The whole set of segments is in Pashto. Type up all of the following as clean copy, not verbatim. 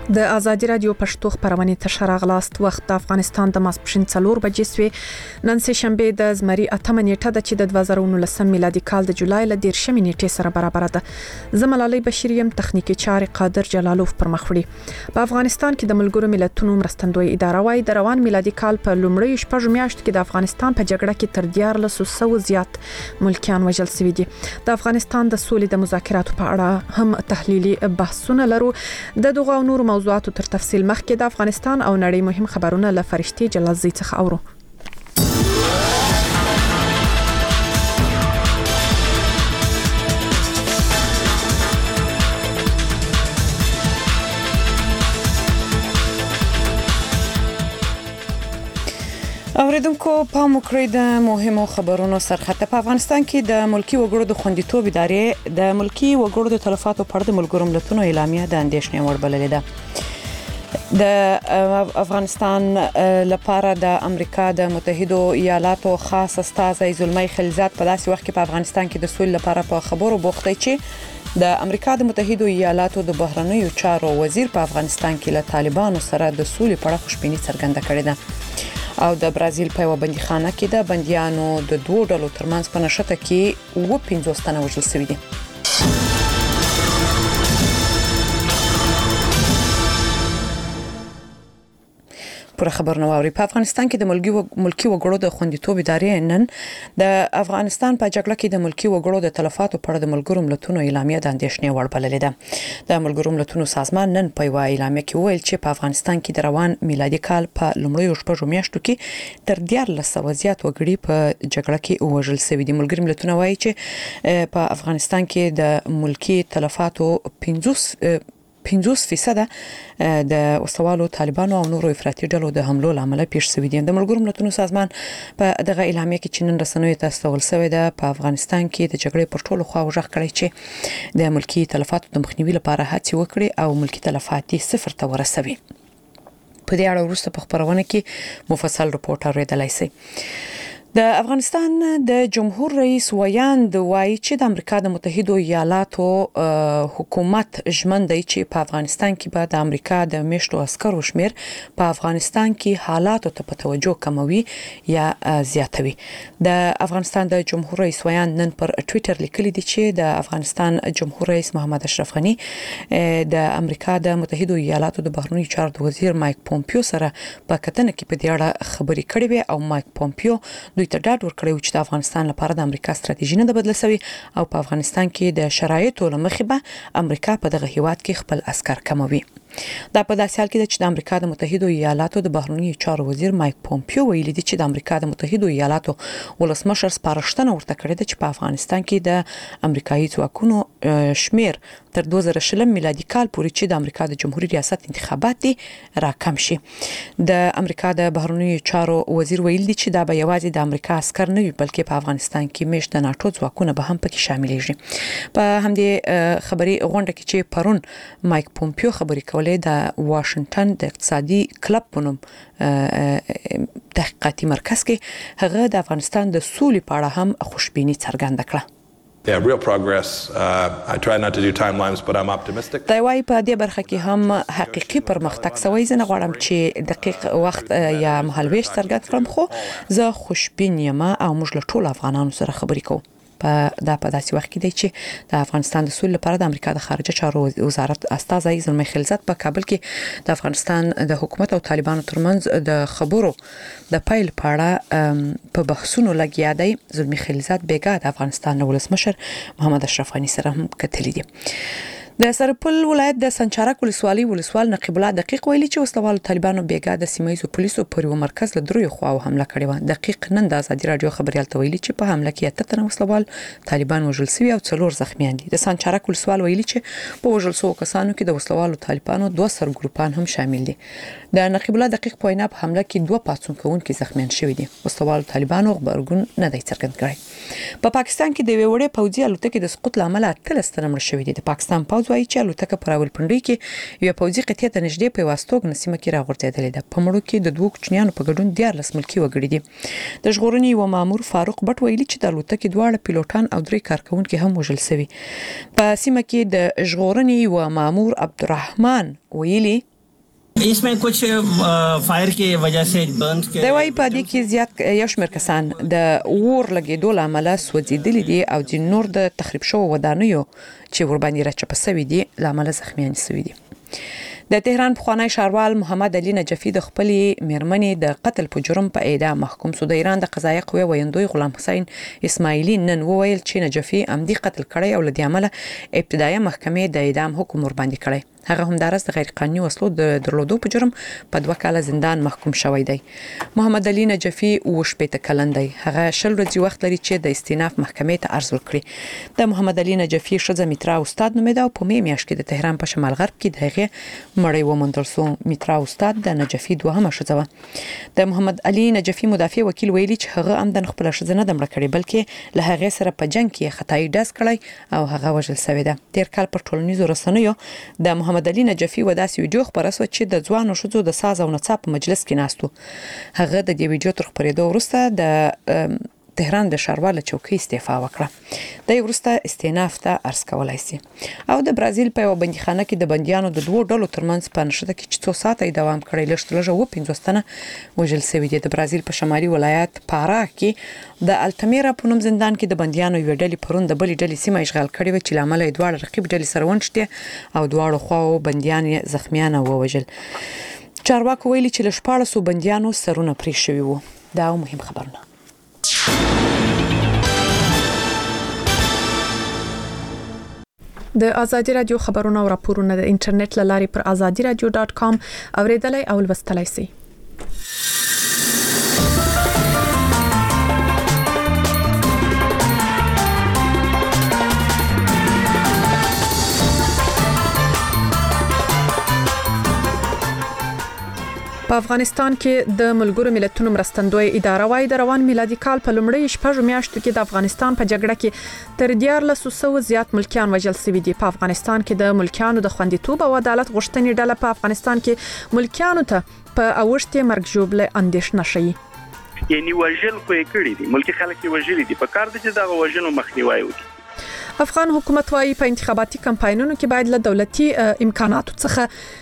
د ازادي رادیو پښتو خبرونه ته راغلاست. وخت د افغانستان د ماسپښین 4 بجې سوی. نن سه شنبه د زمری 8 نیټه د چې د 2019 میلادي کال د جولای ل 10 نیټې سره برابر ده. زملالي بشریم تخنیکی چارې قادر جلالوف پر مخ وړي. په افغانستان کې د ملګرو ملتونو مرستندوی اداره وايي د روان میلادي کال په لومړی شپږ میاشتو کې د افغانستان په جګړه کې تر 1400 زیات ملکیان وژل شوي دي. د افغانستان د سولې د مذاکراتو په اړه هم تحلیلي بحثونه لرو. د دغه نور موضوعاتو تر تفصیل مخکې د افغانستان او نړۍ مهم خبرونه له فرشتي جلالزی څخه اورو. اوریدونکو پام وکړئ د مهمو خبرونو سرخطه. په افغانستان کې د ملکی وګړو د خوندیتوب ادارې د ملکی وګړو د تلفاتو پر د ملګرو ملتونو اعلامیه د اندېښنې وړ بللې ده. د افغانستان لپاره د امریکا د متحده ایالاتو خاص استازی زلمی خلیلزاد په داسې وخت کې په افغانستان کې د سولې لپاره په خبرو بوخت دی چې د امریکا د متحده ایالاتو د بهرنیو چارو وزیر په افغانستان کې له طالبانو سره د سولې په اړه خوشبیني څرګنده کړې ده. او د برازیل په بندیخانه کې د بنديانو د دوه ډلو ترمنځ په نشته کې 50 تنه وژل شوي دي. پر خبر نووري په افغانستان کې د ملکی وګړو د خوندیتوب ادارې نن د افغانستان په جګړه کې د ملکی وګړو د تلفاتو پر د ملګرو ملتونو اعلامیه د اندېښنې وړ بللې ده. د ملګرو ملتونو سازمان نن په اعلامیه کې ویل چې په افغانستان کې د روان میلادي کال په لومړیو شپږو میاشتو کې تر 1400 زیات وګړي په جګړه کې وژل شوي دي. ملګرو ملتونه وایي چې په افغانستان کې د ملکی تلفاتو 50% د وسوالو طالبانو او نورو افراطي ډلو د حملو لامل پیښ شوی دي. د ملګرو ملتونو سازمان په دغه اعلامیه کې چې نن رسنیو ته استول شوی ده په افغانستان کې د جګړې پر ټولو خواو ژغ کړی چې د ملکی تلفاتو د مخنیوي لپاره هڅې وکړي او ملکی تلفات صفر ته ورسوي. په دې اړه وروسته په خبرونه کې مفصل رپورټ اوریدلای شئ. د افغانستان د جمهور رئیس ویاند وایي چې د امریکا د متحده ایالاتو حکومت ژمن دی چې په افغانستان کې به د امریکا د میشتو عسکرو شمیر په افغانستان کې حالاتو ته په توجه کموي یا زیاتوي. د افغانستان د جمهور رئیس ویاند نن پر ټوئیټر لیکلی دی چې د افغانستان جمهور رئیس محمد اشرف غنی د امریکا د متحده ایالاتو د بهرنیو چارو وزیر مایک پومپیو سره په کتنه کې په دې اړه خبرې کړې وي او مایک پومپیو دوی ته ډاډ ورکړی چې د افغانستان لپاره د امریکا ستراتیژي نه بدله شوی او په افغانستان کې د شرایطو لمخې به امریکا په دغه هیواد کې خپل عسكر کموي. دا په داسې حال کې چې د امریکا د متحده ایالاتو د بهرنیو چارو وزیر مایک پومپیو ویلي دی چې د امریکا د متحده ایالاتو ولسمشر سپارښتنه ورته کړې ده چې په افغانستان کې د امریکایي ځواکونو شمیر تر 2020 میلادي کال پورې چې د امریکا د جمهوریت ریاست انتخابات دي راکم شي. د امریکا د بهرنیو چارو وزیر ویلي دی چې دا به یوازې د امریکا عسكر نه وي بلکې په افغانستان کې میشت د ناتو ځواکونه به هم پکې شاملېږي. په همدې خبري غونډه کې چې پرون مایک پومپیو خبرې کولې د واشنگټن د اقتصادي کلب په نوم تحقیقاتي مرکز کې هغه د افغانستان د سولې په اړه هم خوشبیني څرګنده کړه. Yeah, real progress. I try not to do timelines, but I'm optimistic. دا وايي په دې برخه کې هم حقيقي پرمختګ سوی. زه نه غواړم چې دقیق وخت یا مهالويش څرګند کړم خو زه خوشبین یم او موږ له ټولو افغانانو سره خبرې کوو. په داسې وخت کې دی چې د افغانستان د سولې لپاره د امریکا د خارجه چارو وزارت استازی زلمی خلیلزاد په کابل کې د افغانستان د حکومت او طالبانو ترمنځ د خبرو د پیل په اړه په بحثونو لګیا دی. زلمی خلیلزاد بیګا د افغانستان ولسمشر محمد اشرف غنی سره هم کتلی دي. د سرپل ولایت د سنچارک ولسوال نقیب الله دقیق ویلي چې وسلوالو طالبانو بیګا د سیمایي پولیسو پر یو مرکز له دریو خواو حمله کړې و. دقیق نن د ازادي رادیو خبريال ته ویلي چې په حمله کې 8 تنه وسلوال طالبان وژل شوي او 4 زخمیان دي. د سنچارک ولسوال ویلي چې په وژل شوو کسانو کې د وسلوالو طالبانو 2 سرګروپان هم شامل دي. د نقیب الله دقیق په وینا په حمله کې 2 پاتون کوونکي زخمیان شوي دي. وسلوالو طالبانو خبرګون نه دی څرګند کړی. په پاکستان کې د وړې پوځي الوتکې د سقوط لامل 13 تنه مړ شوي دي. د پاکستان پوځ وايي چې الوتکه په راولپنډي کې یو پوځي قطعه ته نږدې په واستوګ نسیمه کې راغورځېدلې ده. په مړو کې د 2 کوچنیانو په ګډون 14 ملکی وګړي دي. د ژغورنې یو مامور فاروق بټ ویلي چې د الوتکې دواړه پیلوټان او 3 کارکونکي هم وژل شوي. په سیمه کې د ژغورنې یو مامور عبدالرحمن ویلي इसमें कुछ फायर की वजह से बर्न्स के د وای په دې کې زیات یو شمېر کسان د اور لګېدو له امله سوځېدلي دي او د نور د تخریب شوو ودانیو چې ورباندې راچپه شوي دي له امله زخمیان شوي دي. د تهران پخوانی ښاروال محمد علي نجفي د خپلې میرمنې د قتل په جرم په اعدام محکوم شو. د ایران د قضایه قوې ویندوی غلام حسین اسماعیلی نن وویل چې نجفي عمدي قتل کړی او له دې امله ابتدایي محکمې د اعدام حکم ورباندې کړی. هغه همدارس د غیر قانوني وسلو د درلودو په جرم په 2 کاله زندان محکوم شوی دی. محمد علي نجفي وشپېته کلن دی. هغه 20 ورځې وخت لري چې د استیناف محکمې ته عرض وکړي. د محمد علي نجفي ښځه میترا استاد نومېده او په میاشت کې د تهران په شمال غرب کې د هغې مړی وموندل شو. میترا استاد د نجفي دوهمه ښځه وه. د محمد علي نجفي مدافع وکیل ویلي چې هغه عمدن خپل ښځه نه مړه کړې بلکې له هغې سره په جنگ کې خطای ډز کړی او هغه وژل شوی ده. تیر کال پر ټولنیزو رسنیو د محمد علي نجفي وداسې ویډیو خبره شوه چې د ځوانو ښځو د ساز او نڅا په مجلس کې ناستو. هغه د دې ویډیو تر خپرېدو وروسته د تهران د ښاروال چوکۍ استعفا وکړه. د وروسته استیناف ته عرض کولای شي. او د برازیل په یو بندیخانه کې د بندیانو د دوه ډلو ترمنځ په نښته کې چې 2 ساعته دوام کړی لږ 50 تنه وژل شوي دي. د برازیل په شمالي ولایت پارا کې د التمیرا په نوم زندان کې د بندیانو یو ډلې پرون د بلې ډلې سیمه اشغال کړې و چې لامل یې دواړه رقیب ډلې سره ونښتې او دواړو خواو بندیان زخمیان ووژل. چارواکو ویلي چې له 14 بندیانو سرونه پرې شوي وو. دا مهم خبرونه. د ازادي رادیو خبرونه او راپورونه د انټرنیټ لاري پر azadiradio.com اوریدلای او لوستلای شئ. په افغانستان کې د ملګرو ملتونو مرستندوی اداره وايي د روان میلادي کال په لومړۍ شپږ میاشتو کې د افغانستان په جګړه کې تر 1400 زیات ملکیان وژل شوي دي. په افغانستان کې د ملکیانو د خوندیتوب او عدالت غوښتنې ډله په افغانستان کې ملکیانو ته په اوښتې مرګ ژوبله اندېښنه شي. یعنی وژل خو یې کړی دي، ملکی خلک یې وژلي دي، په کار دي چې دا وژنو مخنیوي وکړي. افغان حکومت وايي په انتخاباتي کمپاینونو کې باید له دولتي امکاناتو څخه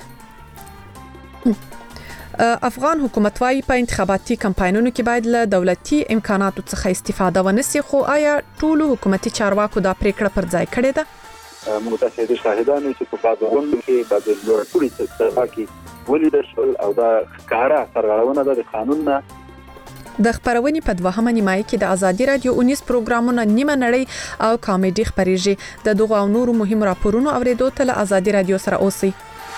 افغان حکومت وايي په انتخاباتي کمپاینونو کې باید له دولتي امکاناتو څخه استفاده ونشي. خو آیا ټول حکومتي چارواکو دا پریکړه پر ځای کړې ده؟ متحد شاهدانو چې په بعضونو کې بعض لوړپوړي څخه ولیدل شول او دا ښکارا سرغړونه د قانون نه. د خبرونې په 2مه نیمایي کې د ازادي رادیو 19 پروګرامونه نیمه نړۍ او کامیډي خبريږي. د دغه او نورو مهم راپورونو اوریدو ته له ازادي رادیو سره اوسئ.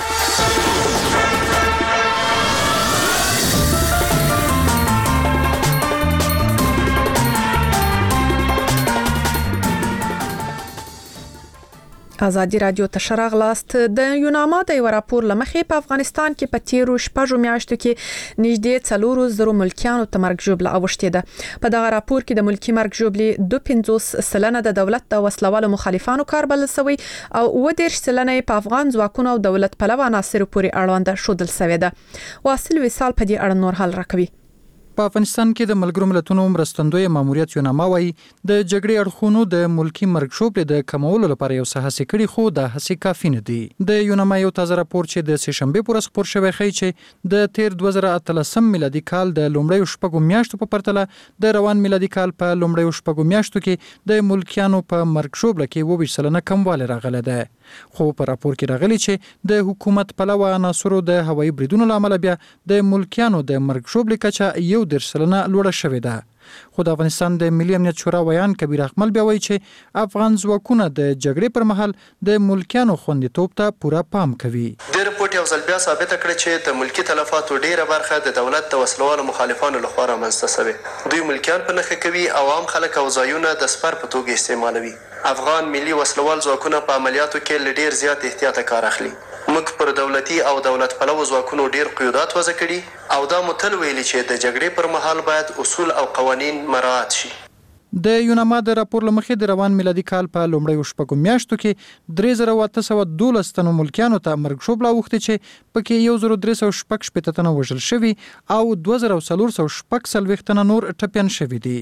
ازادي رادیو ته شراغلاست. د یوناما د یو راپور لمخې په افغانستان کې په تیرو شپږو میاشتو کې نږدې 400 ملکیانو ته مرګ ژوبله اوښتې ده. په دغه راپور کې د ملکی مرګ ژوبلې 52% د دولت د وسلوالو مخالفانو کار بلل شوی او 30% په افغان ځواکونو او دولت پلوه عناصرو پورې اړوند شودل شوی ده. واصل وصال په دې اړه نور حل راکوي. په افغانستان کې د ملګرو ملتونو مرستندوی ماموریت یوناما وايي د جګړې اړخونو د ملکی مرګ ژوبلې د کمولو لپاره یو څه هڅې کړي خو د هڅې کافي نه دي. د یوناما یو تازه راپور چې د سهشنبه پر ورځ خپور شوی ښیي چې د تیر 2013 میلادي کال د لومړیو شپږو میاشتو په پرتله د روان میلادي کال په لومړیو شپږو میاشتو کې د ملکیانو په مرګ ژوبله کې 22% کموالی راغلی ده. خو په راپور کې راغلي چې د حکومت پلوه عناصرو د هوایي بریدونو لامل بیا د ملکیانو د مرګ ژوبلې کچه 1% لوړه شوې ده. خو د افغانستان د ملي امنیت شورا ویان کبیر احمد بیا وایي چې افغان ځواکونه د جګړې پر مهال د ملکیانو خوندیتوب ته پوره پام کوي. د رپورت یو ځل بیا ثابت کړ چې د ملکی تلفاتو ډیره برخه د دولت د وسلوالو مخالفانو لخوا رامنځته شوې. دوی ملکیان په نښه کوي او عام خلک او ځایونه د سپر په توګه استعمالوي. افغان ملي وسلوال ځواکونه په عملیاتو کې ډیر زیات احتیاط کار اخلي. موږ پر دولتي او دولت پلوه ځواکونو ډیر قیودات وضع کړي او دا متل ویلي چې د جګړې پر مهال باید اصول او قوانین مراعات شي. د یوناما د راپور لمخې د روان میلادي کال په لومړیو شپږو میاشتو کې 3812 تنو ملکیانو ته مرګ ژوبله اوښتې چې پکې 1306 تنه وژل شوي او 2440 تنه نور ټپیان شوي دي.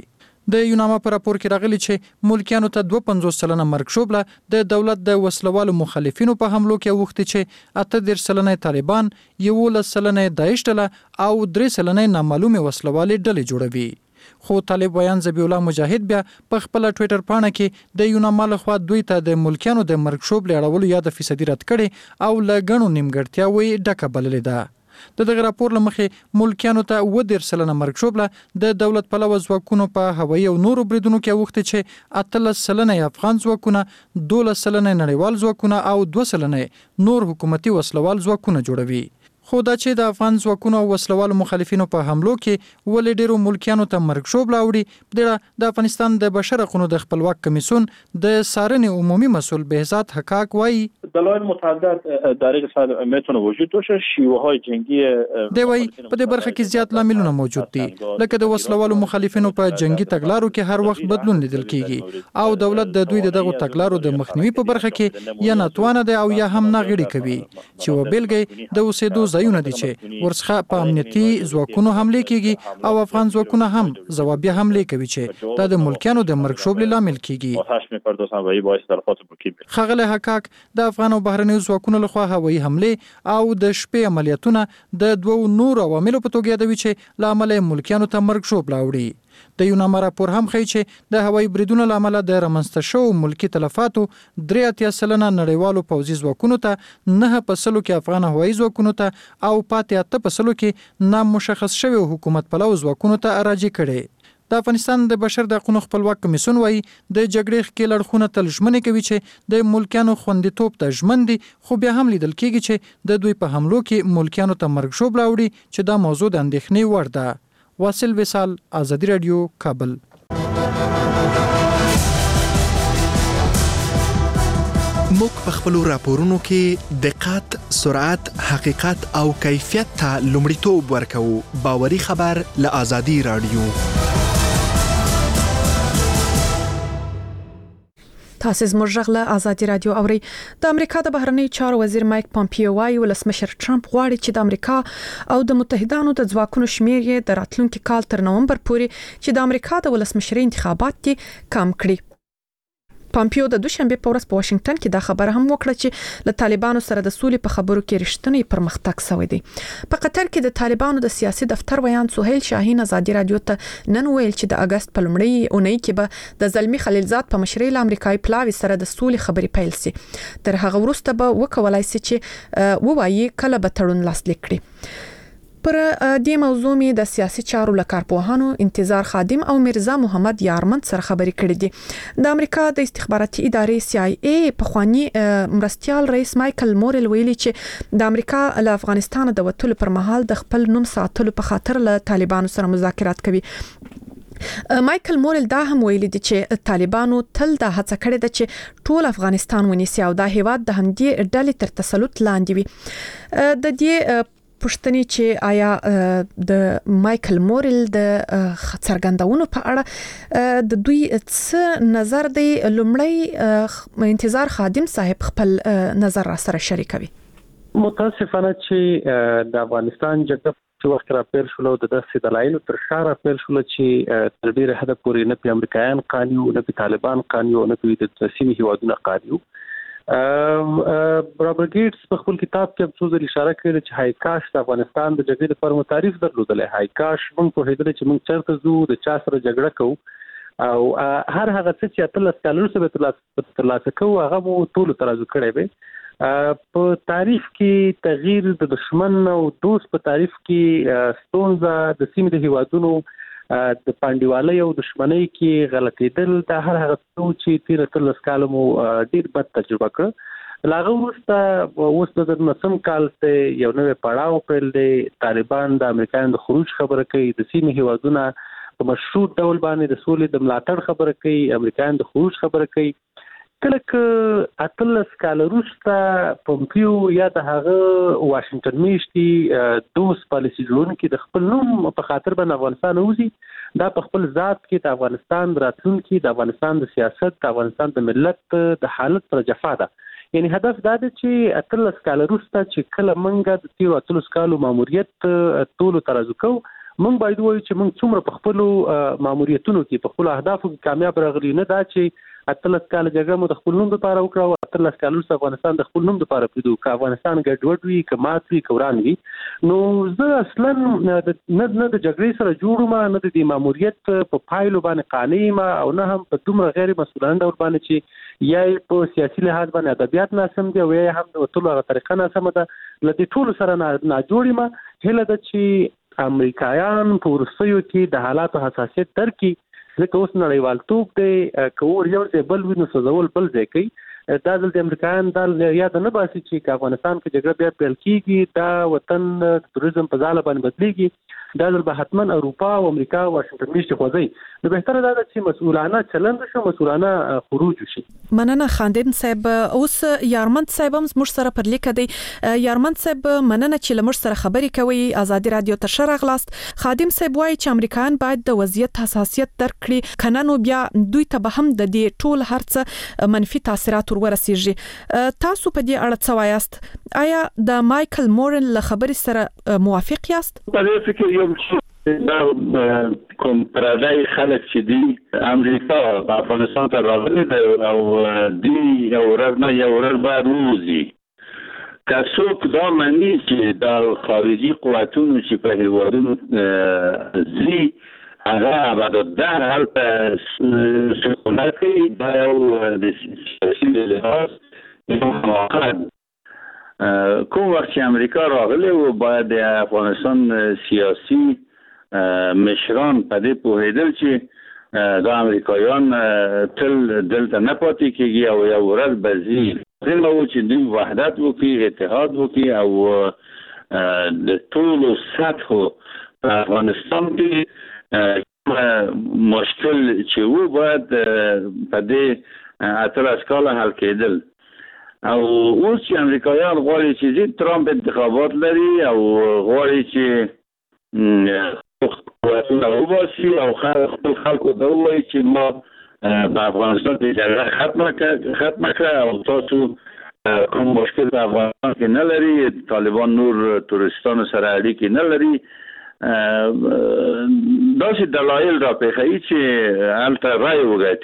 د یوناما پر راپور کې راغلي چې ملکیانو ته 52% مرګ شوبله د دولت د وسلوالو مخالفینو په حملو کې وخت چې 18% طالبان 11% داعش ډله او 3% نامعلومه وسلوالې ډلې جوړوي. خو طالب ویان ذبیح الله مجاهد بیا په خپل ټوئیټر پاڼه کې د یوناما لخوا دوی ته د ملکیانو د مرګ شوبلې اړولو یا د فیصدي رد کړي او له ګڼو نیمګړتیاوې ډکه بللې ده. د دغه راپور لمخې ملکیانو ته 18% مرګ شوبله د دولت پلوه ځواکونو په هوایي او نورو بریدونو کې وخت چې 18% افغان ځواکونه 12% نړیوال ځواکونه او 2% نور حکومتي وسلوال ځواکونه جوړوي. خو دا چې د افغان ځواکونو او وسلوالو مخالفینو په حملو کې ولې ډیرو ملکیانو ته مرګ شوبله اوړي د افغانستان د بشر حقوقو د خپلواک کمیسیون د څارنې عمومي مسؤل بهزاد حقاق وایي دلایل متعدد در این قصد میتونه وجود داشته. شیوه های جنگی دی وایي په دې برخه کې زیات لاملونه موجود دي لکه د وسلوالو مخالفینو په جنگي تګلارو کې هر وخت بدلون لیدل کیږي او دولت د دوی دغه تګلارو د مخنیوي په برخه کې یا ناتوانه دی او یا هم ناغړي کوي چې وبېلګې د اوسېدو ځایونه دي چې ورڅخه په امنیتي ځواکونو حمله کیږي او افغان ځواکونه هم ځوابي حمله کوي چې دا د ملکیانو د مرګ شوبلې لامل کیږي. خغله حقاق د افغان او بهرنیو ځواکونو لخوا هوایي حمله او د شپې عملیاتونه د دوو نور عواملو په توګه یادوي چې لامل ملکیانو ته مرګ شوبله وړي. د یوناما راپور هم ښیي چې د هوایي بریدونو لامل د رامنځته شوو ملکی تلفاتو 83% نړیوالو پوځي ځواکونو ته 9% کې افغان هوایي ځواکونو ته او 8% کې نامشخص شوی حکومت پلو ځواکونو ته راجع کړي. د افغانستان د بشر د حقوقو خپلواک کمیسیون وایي د جګړې ښکېل اړخونه تل ژمنې کوي چې د ملکیانو خوندیتوب ته ژمن دي خو بیا هم لیدل کېږي چې د دوی په حملو کې ملکیانو ته مرګ شوبله وړي چې دا موضوع د اندېښنې وړ ده. واصل وصال، آزادی رادیو، کابل. موږ په خپلو راپورونو کې دقت، سرعت، حقیقت او کیفیت ته لومړیتوب ورکوو. باوري خبر له آزادی رادیو. تاسو زموږ غږ له آزادي رادیو اورئ. د امریکا د بهرنی چارو وزیر مایک پامپیو وايي ولسمشر ټرمپ غواړي چې د امریکا او د متحدانو د ځواکونو شمیر یې د راتلونکي کال تر نومبر پورې چې د امریکا د ولسمشرۍ انتخابات کې کم کړي. پامپیو د دوشنبه په ورځ په واشنگټن کې دا خبره هم وکړه چې له طالبانو سره د سولې په خبرو کې رښتینی پرمختګ شوی دی. په قطر کې د طالبانو د سیاسي دفتر ویان سهیل شاهین آزادي رادیو ته نن ویل چې د اگست په لومړۍ اونۍ کې به د زلمی خلیلزاد په مشرۍ له امریکایي پلاوي سره د سولې خبرې پیل سي. تر هغه وروسته به وکولای سي چې ووایي کله به تړون لاسلیک کړي. پر دې موضوع می د سیاسي چارو لکارپوهانو انتظار خادم او مرزا محمد یارمن سره خبرې کړې دي. د امریکا د استخباراتي ادارې CIA په خواني مرستيال رئیس مایکل مورل ویلي چې د امریکا له افغانستان د وټلو پر مهال د خپل نوم ساتلو په خاطر له طالبانو سره مذاکرات کوي. مایکل مورل دا هم ویلي دي چې طالبانو تل دا هڅه کړې ده چې ټول افغانستان ونیسي او دا هیواد د همدې ډلې تر تسلط لاندې وي. د دې پښتنې چې آیا د مایکل مورل د څرګندونو په اړه د دوی څه نظر دی، لومړی انتظار خادم صاحب خپل نظر را سره شریکوي. متاسفانه چې د افغانستان جګړه چې وخت را پیل شول او د داسې دلایلو تر شا را پیل شول چې تر ډیره حده پورې نه په امریکایان قانیو، نه په طالبان قانیو، نه په د سیمې هیوادونو قانیو. رابرټ ګیټس په خپل کتاب کې څو ځله اشاره کړې چې هاي کاش د افغانستان د جګړې لپاره تعریف درلودلې. هاي کاش موږ په هیله چې موږ چرته زو د چا سره جګړه کوو او هر هغه څه چې اتل سکالر سره ترلاسه کوو هغه مو ټول ترازو کړی وي. په تعریف کې تغییر د دشمن او دوست په تعریف کې ستونزه د سیمې د هیوادونو د پاندیوالۍ او دشمنۍ کې غلطېدل د هر هغه څه چې تیر تل سکالو مو ډیر بد تجربه کړ. لاغه وروسته اوس د 19 کال ته یو نوې پړاو پیل دی. طالبان د امریکایانو د خروج خبره کوي، د سیمې هیوادونو په مشروط ډول باندې د سولې د ملاتړ خبره کوي، امریکایان د خروج خبره کوي. کله که اتلس کال وروسته پومپیو یا د هغه واشنگټن میشتي دوست پالیسي جوړونکي د خپل نوم په خاطر باندې افغانستان وځي، دا په خپل ذات کې د افغانستان راتلونکي، د افغانستان د سیاست، د افغانستان د ملت د حالت پر جفا ده. یعنی هدف دا دی چې اتلس کال وروسته چې کله منګه د تیرو اتلس کالو ماموریت ټولو ترازو کوو، موږ باید وایو چې موږ څومره په خپل ماموریتونو کې په خپل اهدافو کې کامیاب راغلي، نه دا چې 18 کال جګړه مو د خپل نوم لپاره وکړه او 18 کال وروسته افغانستان د خپل نوم لپاره پیدو که افغانستان ګډوډ وي که مات وي که وران وي. نو زه اصلا نه د جګړې سره جوړم، نه د دې ماموریت په پایلو باندې قانع یم او نه هم په دومره غیر مسؤلانه ډول باندې چې یا په سیاسي لحاظ باندې ادبیات ناسم دي او یا هم د وتلو هغه طریقه ناسمه ده. له دې ټولو سره نه جوړ یم. هیله ده چې امریکایان په وروستیو کې د حالاتو حساسیت درک کړي، ځکه اوس نړیوالتوب دی، که اور یو ځای بل وي نو سوځول بل ځای کوي. دا ځل د امریکایان دا یاد نه باسي چې افغانستان کې جګړه بیا پیل کیږي، دا وطن د توریزم په ځاله باندې بدلیږي، دا ځل به حتما اروپا او امریکا او واشنگټن میشته خوځي. نو بهتره دا ده چې مسؤلانه چلند شي، مسؤلانه خروج شي. مننه خاندین صاحب. اوس یارمند صاحب هم موږ سره پر لیک دی. یارمند صاحب مننه چې لمر سره خبري کوي. آزادي رادیو ته شرغلاست. خادم صاحب وايي چې امریکایان باید د وضعیت حساسیت درک کړي، کنه نو بیا دوی ته به هم د دې ټول هرڅه منفي تاثیرات ورسیږي. تاسو په دې اړه څه وایاست؟ آیا د مایکل مورن له خبرې سره موافق یاست؟ په دې فکر یم چې دا کوم پردای خلک چې دي امریکا په افغانستان ته راغلي او دی یو ورځ نه یو ورځ بعد وځي. که څوک دا مني چې د خارجي قوتونو چې په هیوادونو ځي هغه بعد د هلته سکونت کوي، دا یو د سیاسي لحاظ موقت کوم وخت چې امریکا راغلی و باید د افغانستان سیاسي مشران په دې پوهېدل چې دا امریکایان تل دلته نه پاتې کېږي او یو ورځ به ځي. لازمه و چې دوی وحدت وکړي، اتحاد وکړي او د ټولو سطحو په افغانستان کې مشکل چې و باید په دې 18 کاله حل کېدل. او اوس چې امریکایان غواړي چې زید ترامپ انتخابات لري او غواړي چې قوتونه وباسي او خپل خلکو ته ووایي چې ما په افغانستان کې جګړه ختمه کړه او تاسو کوم مشکل په افغانستان کې نه لري، طالبان نور تورستانو سره اړیکې نه لري. داسې دلایل را پېښوي چې هلته رای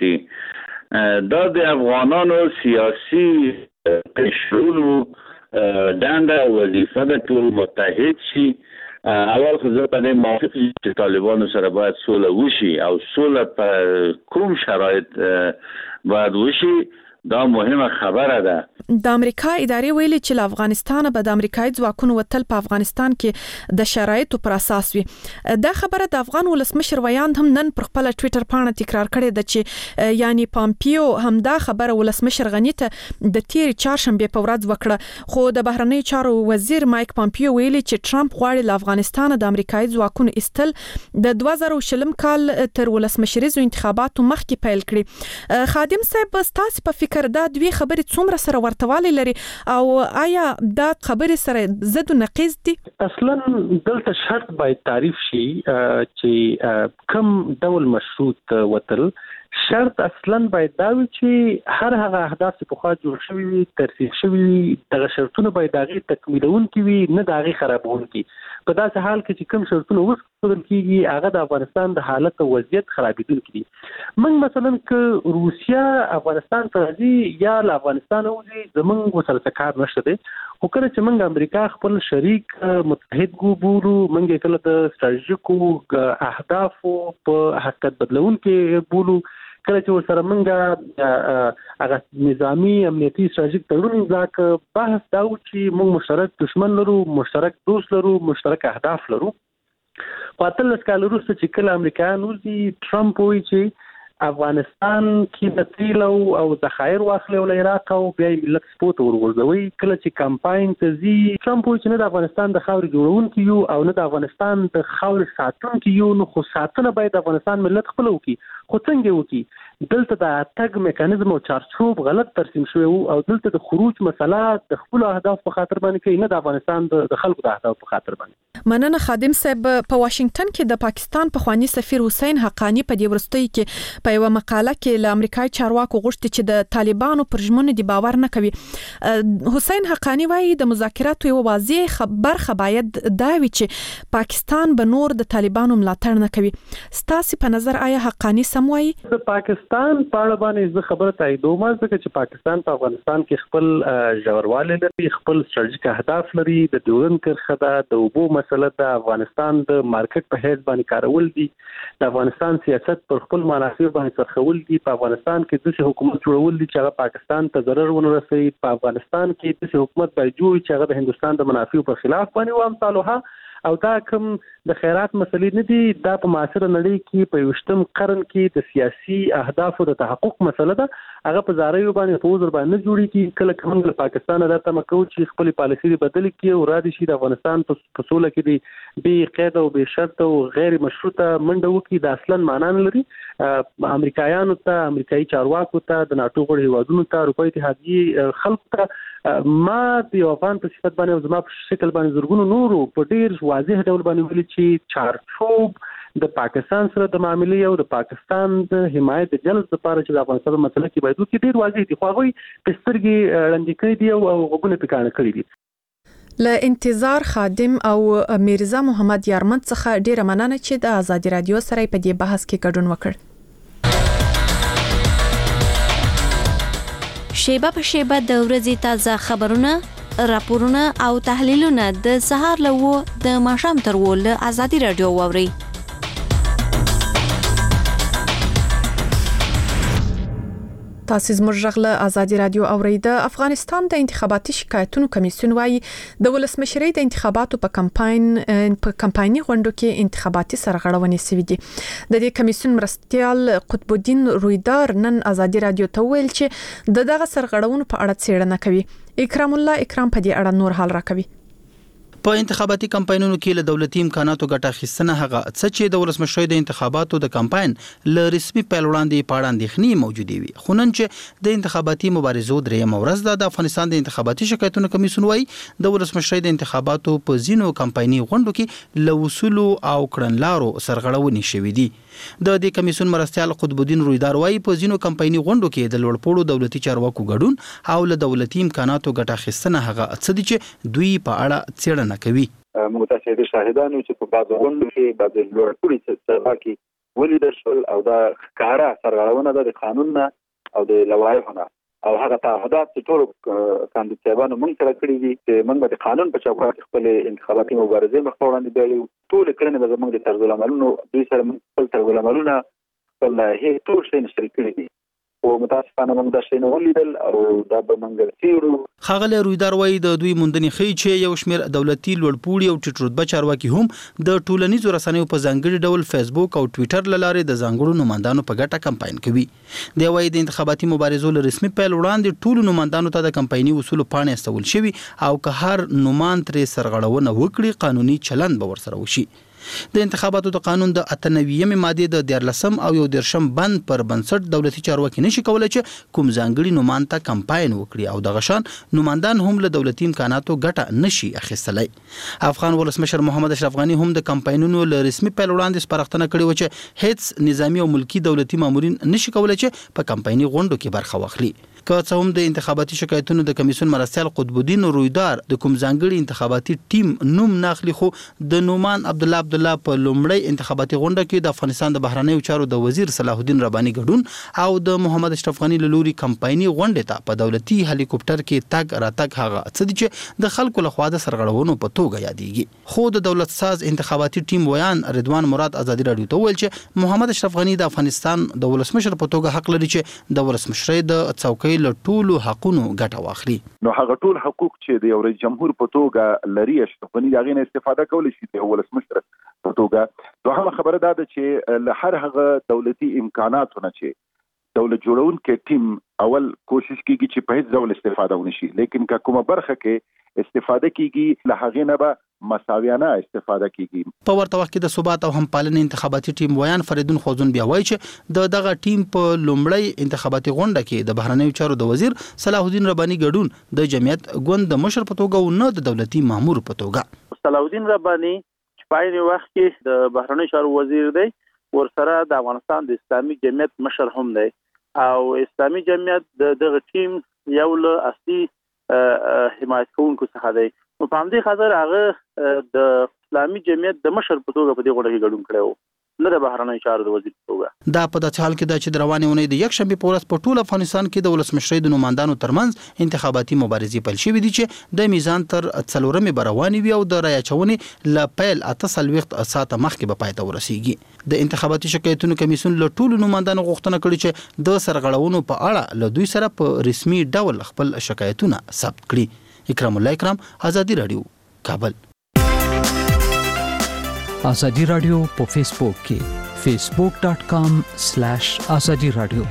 وګټي. دا د افغانانو سیاسي قشرونو دنده وظیفه ده ټول متحد شي. اول خو زه په دې موافق یم چې طالبانو سره باید سوله وشي او سوله په کوم شرایط باید وشي، دا مهمه خبره ده. د امریکا ادارې ویلي چې له افغانستان به د امریکایي ځواکونو وتل په افغانستان کې د شرایطو پر اساس وي. دا خبره د افغان ولسمشر ویاند هم نن پر خپل ټوئیټر باندې تکرار کړې ده چې یعنی پامپیو هم دا خبره ولسمشر غنی ته د تیر چهارشنبه په ورځ وکړه. خو د بهرنی چارو وزیر مایک پامپیو ویلي چې ټرمپ غواړي له افغانستان د امریکایي ځواکونو ایستل د 2020 کال تر ولسمشریزو انتخاباتو مخکې پیل کړي. خادم صاحب تاسو په فکر دا دوی خبرې څومره سره ورتوالی لري او آیا دا خبرې سره ضد او نقیض دي؟ اصلا دلته شرط باید تعریف شي چې کوم ډول مشروط وتل. شرط اصلا باید دا وي چې هر هغه اهداف چې په خوا جوړ شوي وي، ترتیب شوي وي، دغه شرطونه باید هغې تکمیلونکي وي، نه د هغې خرابونکي. په داسې حال کې چې کوم شرطونه وسپارل کېږي هغه د افغانستان د حالت او وضعیت خرابېدونکي دي. موږ مثلا که روسیا افغانستان ته راځي یا له افغانستانه وځي زموږ ورسره څه کار نشته دی. خو کله چې موږ امریکا خپل شریک متحد بولو، موږ یې کله د ستراتیژیکو اهدافو په حقیقت بدلونکي بولو، کله چې ورسره موږ هغه نظامی امنیتي ستراتیژیک تړون امضا کړ، بحث دا و چې موږ مشترک دشمن لرو، مشترک دوست لرو، مشترک اهداف لرو. په 18 کال وروسته چې کله امریکایان وځي، ټرمپ وایي چې افغانستان کې د تیل او ذخایر واخلي او عراق او بیا ملت سپوت ورغورځوي. کله چې کمپاین ته ځي ټرمپ وایي چې نه د افغانستان د خاورې جوړونکي یو او نه د افغانستان د خاورې ساتونکي یو، نو خو ساتنه باید د افغانستان ملت خپل وکړي. خو څنګه وکړي؟ دلته د تګ میکانیزم او چارچوب غلط ترسیم شوی او دلته د خروج مسله د خپل اهداف په خاطر باندې کوي، نه د افغانستان د خلکو د اهداف په خاطر باندې. مننه خادم صاحب. په واشنگټن کې د پاکستان پخوانی سفیر حسین حقانی په دې ورستۍ کې په یو مقاله کې له امریکایي چارواکو غوښتي چې د طالبانو پر ژمنو دی باور نه کوي. حسین حقانی وايي د مذاکراتو یو واضح برخه باید دا وي چې پاکستان به نور د طالبانو ملاتړ نه کوي. ستاسو په نظر آیا حقانی سم وايي؟ د پاکستان په اړه باندې زه خبره تاییدوم چې پاکستان په افغانستان کې خپل ژوروالی لري، خپل ستراتیژیک اهداف لري، د ډیورنډ کرښه ده، د اوبو مسله د افغانستان د مارکیټ په هیڅ باندې کارول دي، د افغانستان سیاست پر خپل منافع باندې څرخول دي، په افغانستان کې د حکومت جوړول دي چې هغه پاکستان ته ضرر ونه رسوي، په افغانستان کې د حکومت باید جوړ چې هغه د هندستان د منافع په خلاف باندې و امثالها. او دا کوم د خیرات مسلې نه دي، دا په معاصره نړۍ کې په 21م قرن کې د سیاسي اهدافو د تحقق مسله ده. هغه په زاریو باندې په وزر باندې جوړیږي. کله کوم د پاکستان د تمه کوي چې خپل پالیسي بدل کړي او را دي شي د افغانستان په سوله کې دی به قید او به شرط او غیر مشروطه منډه وکړي، د اصلا معنا نه لري. امریکایانو ته، امریکایي چارواکو ته، د ناتو غړي هیوادونو ته، اروپایي اتحادیې خلکو ته ما د افغان په صفت باندې او زما په شکل باندې زرګونو نورو په ډیر واضح ډول باندې ویلي چې چارچوب د پاکستان سره د معاملې او د پاکستان د حمایت د جلب لپاره چې د افغانستان په مسله کې باید وکړي ډیر واضح دي، خو هغوی په سترګې ړندې کړي دي او غوږونه پې کاڼه کړي دي. له انتظار خادم او میرزا محمد یارمن څخه ډیره مننه چې د آزادي رادیو سره په دې بحث کې ګډون وکړ. شیبه په شیبه د ورځې تازه خبرونه، راپورونه او تحلیلونه د سهار له 9 د ماښام تر 10 له آزادي رادیو واورئ. تاسو زموږ غږ له آزادي رادیو اورئ. د افغانستان د انتخاباتي شکایتونو کمیسیون وايي د ولسمشرۍ د انتخاباتو په کمپایني غونډو کې انتخاباتي سرغړونې شوې دي. د دې کمیسیون مرستیال قطب الدین رویدار نن آزادي رادیو ته ویل چې دغه سرغړونو په اړه څېړنه کوي. اکرام الله اکرام په دې اړه نور حال راکوي. په انتخاباتي کمپاینونو کې له دولتي امکاناتو ګټه اخیستنه هغه څه چې د ولسمشرۍ د انتخاباتو د کمپاین له رسمي پیل وړاندې په اړه اندېښنې موجودې وي. خو نن چې د انتخاباتي مبارزو درېیمه ورځ ده، د افغانستان د انتخاباتي شکایتونو کمیسیون وايي د ولسمشرۍ د انتخاباتو په ځینو کمپایني غونډو کې له اصولو او کړنلارو سرغړونې شوې دي. د دې کمیسیون مرستیال قطب الدین رویدار وايي په ځینو کمپایني غونډو کې د لوړپوړو دولتي چارواکو ګډون او له دولتي امکاناتو ګټه اخیستنه هغه څه دي چې دوی په اړه څېړنه کوي. متشهد شاهدانو چې په بعض غونډو کې بعض لوړپوړي چارواکي ولیدل شول او دا ښکاره سرغړونه ده د قانون نه او د لوایحو نه، او هغه تعهدات چې ټولو کاندیدانو موږ سره کړي دي چې موږ به د قانون په چوکاټ کې خپل انتخاباتي مبارزې مخ په وړاندې بیایو. ټول کړنې به زموږ د طرزالعملونو دوی سره خپل طرزالعملونه خپل هیڅ ټول شی نشري کړي دي او متاسفانه موږ دا شی نه ولیدل او دا به موږ څېړو. ښاغلی رویدار وايي د دوی موندنې ښیي چې یو شمېر دولتي لوړپوړي او ټیټ رتبه چارواکي هم د ټولنیزو رسنیو په ځانګړي ډول فیسبوک او ټویټر له لارې د ځانګړو نمایندانو په ګټه کمپاین کوي. دی وايي د انتخاباتي مبارزو له رسمي پیل وړاندې ټولو نمایندانو ته د کمپایني اصولو پاڼې استول شوي او که هر نومان ترې سرغړونه وکړي قانوني چلند به ورسره وشي. د انتخاباتو د قانون د 98 ماده د 14 او 11 بند پر بنسټ دولتي چارواکي نشي کولای چې کوم ځانګړي نومان ته کمپاین وکړي او د غشان نوماندان هم له دولتي امکاناتو ګټه نشي اخیستلای. افغان ولسمشر محمد اشرف غنی هم د کمپاینونو له رسمي پیل وړاندې سپارښتنه کړې و چې هیڅ نظامی او ملکی دولتي مامورین نشي کولای چې په کمپایني غونډو کې برخه واخلي. که څه هم د انتخاباتي شکایتونو د کمیسیون مرستیال قطب الدین رویدار د کوم ځانګړي انتخاباتي ټیم نوم ناخلي، خو د نومان عبدالله په لومړی انتخاباتي غونډه کې د افغانستان د بهرنیو چارو د وزیر صلاح الدین رباني ګډون او د محمد اشرف غنی له لوري کمپایني غونډې ته په دولتي هلیکوپټر کې تګ راتګ هغه څه دي چې د خلکو لخوا د سرغړونو په توګه یادېږي. خو د دولت ساز انتخاباتي ټیم ویان رضوان مراد آزادي رادیو ته ویل چې محمد اشرف غنی د افغانستان د ولسمشر په توګه حق لري چې د ولسمشرۍ د څوکۍ له ټولو حقونو ګټه واخلي. نو هغه ټول حقوق چې د رئیس جمهور په توګه لري اشرف غنی دا غي نه استفاده کولی شي د ولسمشر په توګه. دوهمه خبره دا ده چې له هر هغه دولتي امکاناتو نه چې دولت جوړونکي ټیم اول کوشش کیږي چې په هیڅ ډول استفاده ونشي، لیکن که کومه برخه کې استفاده کیږي له هغه نه به مساویانه استفاده کیږي. په ورته وخت کې د ثبات او همپالنې انتخاباتي ټیم ویان فریدون خوزون بیا وایي چې دغه ټیم په لومړی انتخاباتي غونډه کې د بهرنیو چارو د وزیر صلاح الدین رباني ګډون د جمعیت ګوند د مشر په توګه او نه د دولتي مامور په توګه. صلاح الدین رباني چې په عین وخت کې د بهرنیو چارو وزیر دی ورسره د افغانستان د اسلامي جمعیت مشر هم دی او اسلامي جمعیت دغه ټیم یو له اصلي حمایت کوونکو څخه دی. نو په همدې خاطر هغه د اسلامي جمعیت د مشر په توګه په دې غونډه کې ګډون کړی و، نه د بهرنیو چارو د وزیر په توګه. دا په داسې حال کې ده چې د روانې اونۍ د یکشنبې په ورځ په ټول افغانستان کې د ولسمشرۍ د نمائندانو ترمنځ انتخاباتي مبارزې پیل شوې دي چې د میزان تر 4 به روانې وي او د رایه اچونې له پیل 48 ساعته مخکې به پای ته ورسیږي. د انتخاباتي شکایتونو کمیسیون له ټولو نمائندانو غوښتنه کړې چې د سرغړونو په اړه له دوی سره په رسمي ډول خپل شکایتونه ثبت کړي. اکرام الله اکرام، آزادی رادیو، کابل. آزادی رادیو په فیسبوک کې facebook.com/azadi radio.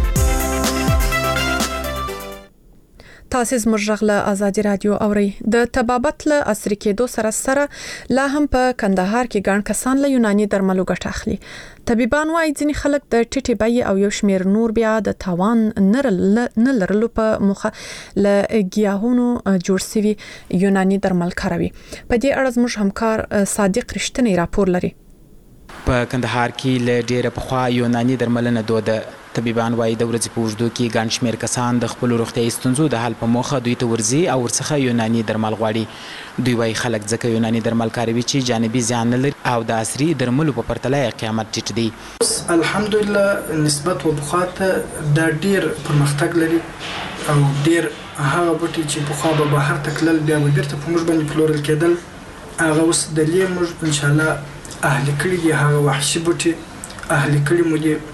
تاسو زموږ غږ له آزادي رادیو اورئ. د طبابت له عصري کېدو سره لا هم په کندهار کې ګڼ کسان له یوناني درملو ګټه اخلي. طبيبان وايي ځینې خلک د ټیټې بیې او یو شمېر نور بیا د تاوان نه لرلو په موخه له ګیاهونو جوړ شوي یوناني درمل کاروي. په دې اړه زموږ همکار صادق رښتینی راپور لري. په کندهار کې له ډیره پخوا یوناني درملنه دود. طبيبان وايي د ورځې په اوږدو کې ګڼ شمېر کسان د خپلو روغتیايي ستونزو د حل په موخه دوی ته ورځي او ورڅخه یوناني درمل غواړي. دوی وايي خلک ځکه یوناني درمل کاروي چې جانبي زیان نه لري او د عصري درملو په پرتله قیمت ټیټ دی. الحمدلله نسبت وبخات دا ډیر پرمختګ لري او ډیر هغه بوټي چې په خوا به بهر تکلل بیا بیرته په موږ باندې پلورل کېدل هغه اوس د لې موږ ان شاء الله اهل کړي دي. هغه وحشي بوټي اهل کړي مو دي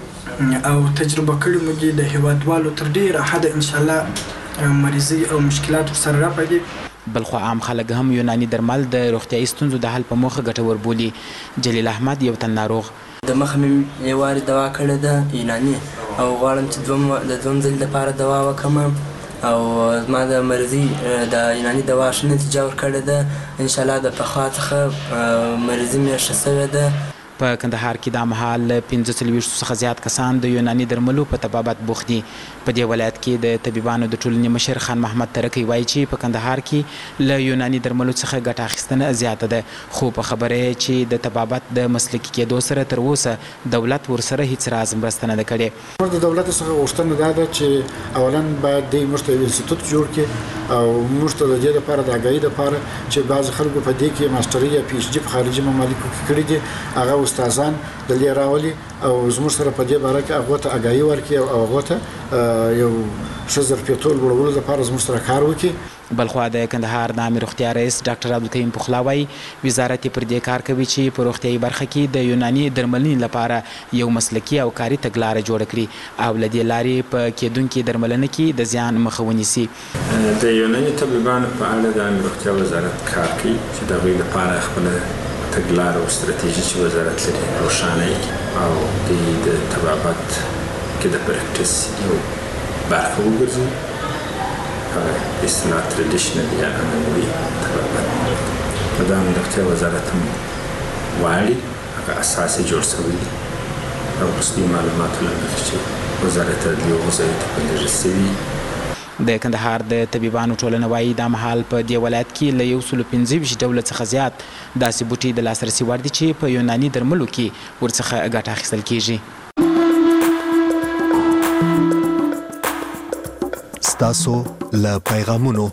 او تجربه کړي مو دي د هیوادوالو تر ډیره حد ان شاء الله مریضي او مشکلات سره راپدي. بلخو عام خلک هم یوناني درمل د روغتیايي ستونزو د حل په موخه ګټور بولي. جلیل احمد یو تن ناروغ د مخ مې یو واري دوا کړې ده یوناني او غواړم چې د دوم ځل لپاره دوا وکم او ما د مرضی د یوناني دوا ښه نتیجه ورکړې ده. ان شاء الله د پخوا څخه مرضی مې ښه شوې ده. په کندهار کې د مهال 45 څخه زیات کسان د یوناني درملو په طبابت بوخت دي. په دې ولایت کې د طبيبانو د ټولنې مشر خان محمد ترکی وایي چې په کندهار کې له یوناني درملو څخه ګټه اخیستنه زیاته ده، خو په خبره چې د طبابت د مسلکي کېدو سره تر اوسه دولت ورسره هیڅ راز مرسته نه کړې. موږ د دولت څخه غوښتنه ده چې اولا باید د مشته انسټیټیوټ جوړ کړي او موږ ته د دې لپاره د اگاهی لپاره چې بعض خلکو په دې کې ماستري یا پی ایچ ډي په خارجي ممالکو کې کړي دي هغه استادان د لې راولي او زموږ سره په دې باره کې هغه ته اگاهی ورکړي او هغه ته یو شزر پیټرول ورولو لپاره زموږ سره کار وکړي. بلخو د کندهار د عامه روغتیا رئیس ډاکټر عبدالکریم پخلا وايي وزارت پر دې کار کوي چې په روغتیايي برخه کې د یوناني درملنې لپاره یو مسلکي او کاري تګلارې جوړ کړي او لدې لارې په کېدونکو درملنه کې د زیان مخه ونیسي. د یوناني طبيبانو په اړه د عامه روغتیا وزارت کار کوي چې د غوښتنې لپاره خپل تګلارې او ستراتیژي چې وزارت لري روښانه او د طبابت کې د پریکټس یو برخه وګرځي. It's not traditional یا عنعنوي طبابت د عامه روغتیا وزارت هم غواړي هغه اساس جوړ شوی دی او رسمي معلوماتو له مخې چې وزارت عدلیې او غذایي ته پلې شوي. د کندهار د طبيبانو ټولنه وايي د مهال په دې ولایت کې له 125 ډوله څخه زیات داسې بوټي د لاسرسي وړ دي چې په یوناني درملو کې ورڅخه ګټه اخیستل کیږي. ستاسو له پیغامونو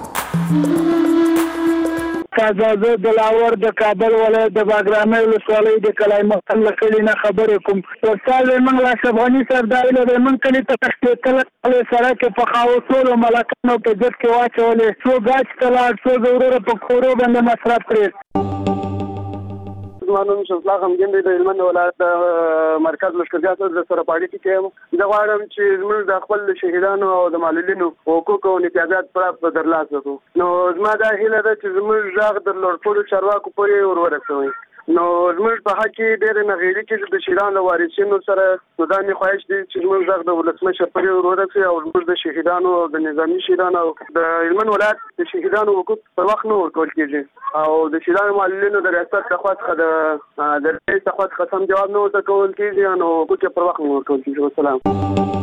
کازازه د لاور د کابل ولایت د باګرامي ولسوالۍ د کلای مقام لکلی نه خبرې کوم. استاد موږ لا افغاني سردار له موږ کلی ته تختیل له سره کې په خاوصول او ملکانو په ځد کې واچولې څو گاچ تلار څو ضرور په کورو باندې مصرف کړی. زمانو شفلا غمجن د هلمند ولایت مرکز لشکرګاه سره پاړی کې دا غواړم چې زموږ د خپل شهیدانو او د معلولینو حقوق او امتیازات پر درلاسه کو. نو زما دا هیله ده چې زموږ ځاګ د لوړ چارواکو پورې ورسوي نو زموږ په حق کې ډېر نغېړي کې د شهیدانو وارثینو سره نو دا مې خواهش دی چې زموږ غږ د ولسمشر پورې ورسوي او زموږ د شهیدانو او د نظامي شهیدانو او د هلمند ولایت د شهیدانو حقوق په وخت نه ورکول کېږي او د شهیدانو معلولینو د ریاست څخه څخه د رئیس څخه سم جواب نه ورکول کېږي نو حقوق په وخت نه ورکول کېږي. والسلام.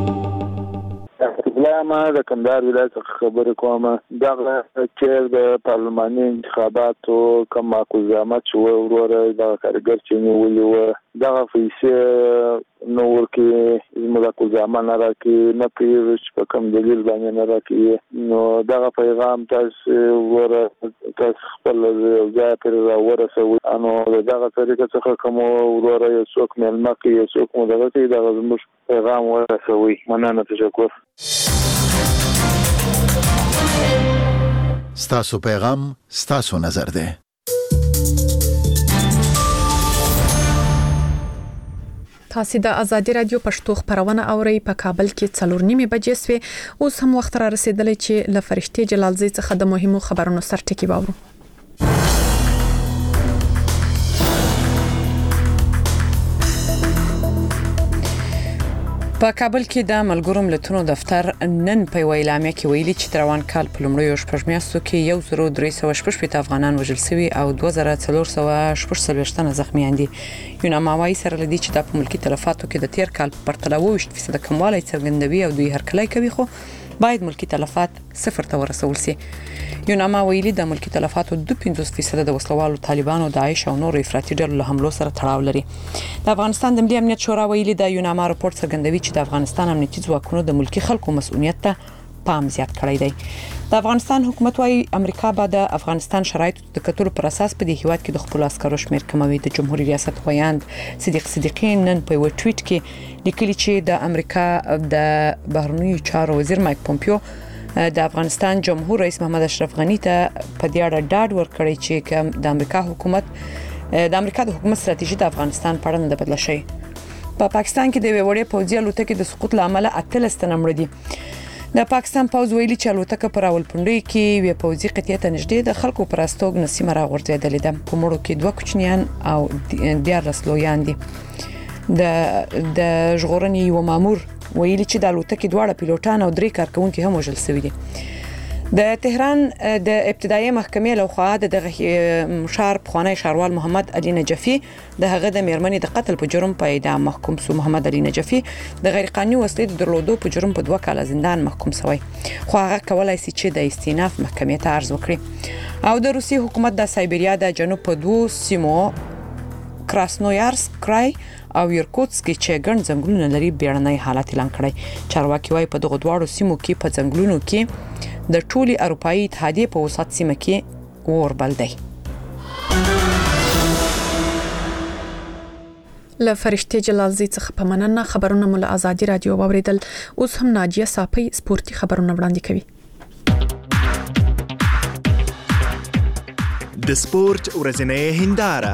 ما د کندهار ولایت څخه خبرې کوم. دغه چې د پارلماني انتخاباتو کوم معقولات چې وروره د کارګر چې نیولې و دغه پیسې نو ورکې زموږ کوزامان راکې نه پیږي په کوم دلیل باندې نه راکې نو دغه پیغام تاسو وره تاسو خپل ځای پر ورسوي انو دغه طریقه څخه کوم وروره یو څوک ملما کې یو څوک مو دغه زموږ پیغام ورسوي. مننه. تشکر. ستاسو پیغام ستاسو نظر ده. تاسو د ازادي رادیو پښتو خبرونه اورئ. په کابل کې 4:30 بجې سوي. اوس هم وخت را رسیدلی چې له فرشتي جلالزی څخه د مهمو خبرونو سرټکی واورو. په کابل کې د ملګرو ملتونو دفتر نن په اعلامیه کې ویلي چې روان کال په لومړیو شپږ میاشتو کې 1316 افغانان وژل شوي او 2440 زخمیان دي. یوناما وايي سره لدی چې د ملکی تلفاتو کې د تیر کال په پرتله 20% کموالی څرګندوي او دوی هرکلی کوي خو باید ملکی تلفات صفر ته ورسول شي. یوناما ویلي د ملکی تلفاتو 2.5% د وسلوالو طالبانو داعش او نور افراطي ډلو له حملو سره تړاو لري. د افغانستان د ملي امنیت شورا ویلي د یوناما راپور څرګندوي چې د افغانستان امنیتي ځواکونو د ملکی خلکو مسؤلیت ته پام زیات کړی دی. د افغانستان حکومت وايي امریکا به د افغانستان شرایط د کتلو پر اساس په دې هیواد کې د خپل عسکرو شمیر کموي. د جمهوریت ریاست ویاند صدیق صدیقی نن په یو ټویټ کې لیکلي چې د امریکا د بهرنیو چارو وزیر مایک پومپیو د افغانستان جمهور رئیس محمد اشرف غنی ته په دې اړه ډاډ ورکړی چې د امریکا د حکومت ستراتیژي د افغانستان په اړه نه بدله شي. په پاکستان کې د وړې پوځي الوتکې د سقوط لامل 18 تنه مړ دي. د پاکستان پوځ ویلي چې الوتکه پر راولپنډي کې وی پوځي قطعه ته نږدې د خلکو پر استوګ نسیمه راغورځېدلې ده. په مړو کې 2 کوچنیان او 14 لویان دي. د ژغورنې یو مامور ویلي چې د الوتکې دواړه پیلوټان او 3 کارکونکي هم وژل شوي دي. د تهران د ابتدایي محکمې لخوا د شهر پخوانی ښاروال محمد علي نجفي د هغه د میرمنې د قتل په جرم په اعدام محکوم شو. محمد علي نجفي د غیر قانوني وسلې د درلودو په جرم په 2 کاله زندان محکوم شوی خو هغه کولای شي چې د استیناف محکمې ته عرض وکړي. او د روسي حکومت د سایبریا د جنوب په 2 سیمو کراسنویارسک کرای او یرکوتسک چې ګڼ ځنګلونه لري بیړنی حالت اعلان کړی. چارواکي وايي په دغه دواړو سیمو کې په ځنګلونو کې د ټولي اروپאי اتحادیه په وسط سیمه کې اور بل دی. له فرشتي جلالزی څخه په مننه خبرونه مول ازادي رادیو واوریدل. اوس هم ناجیه صافی سپورتي خبرونه وړاندې کوي. د سپورت ورځنۍ هنداره.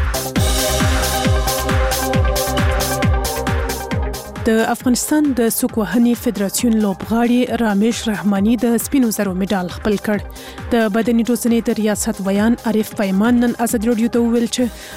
د افغانستان د سوکوهنې فدراسیون لوبغاړي رامیش رحماني د سپینو زرو میډال خپل کړ. د بدني روزنې د ریاست ویان عارف پیمان نن ازادي رادیو ته ویل چې